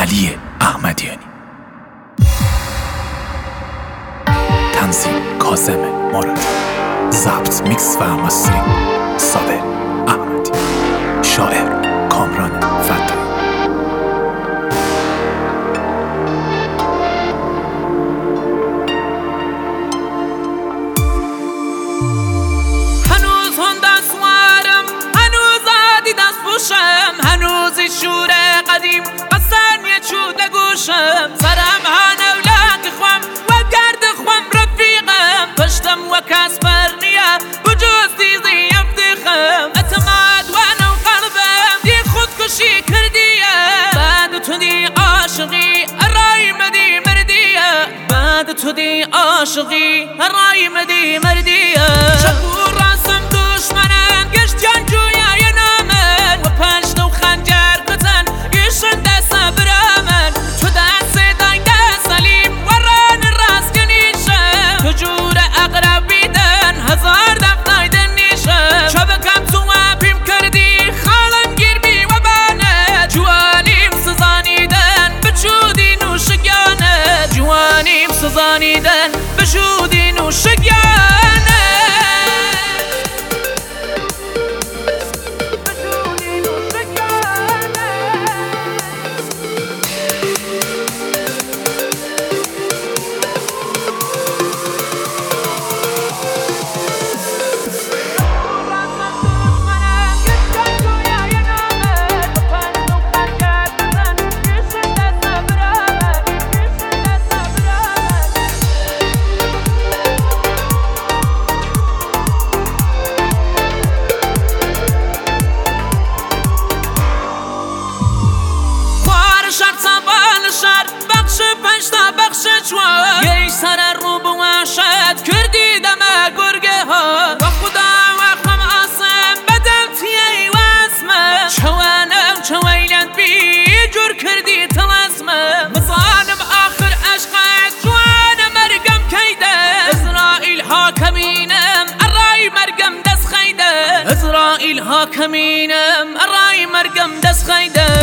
علی احمدیانی. تنظیم کاظم مرادی. ضبط میکس و مسترینگ صابر احمدی. شاعر کامران فدایی. هنوز شور قدیم قصن یه چود گوشم سرم هنولاد خوام و گرد خوام رفیقم پشتم و کس برنیه بجوز دیزی افتخم اعتماد و نو قلبم دی خودکشی کردیه بعد تو دی عاشقی رای مدی مردیه بعد تو دی عاشقی رای مدی مردیه شبور راسم دشمنم گشت جنجویه زانیدن بشودین و شگیانه یه سر رو بواشد کردی دم گرگه ها و خدا وقم آسم بدم تیه و اسمه چوانم چویلت بی جور کردی تلاسمه مصانم آخر عشقت جوان مرگم کیده اسرائیل حاکمینم الرای مرگم دست خیده اسرائیل حاکمینم الرای مرگم دست خیده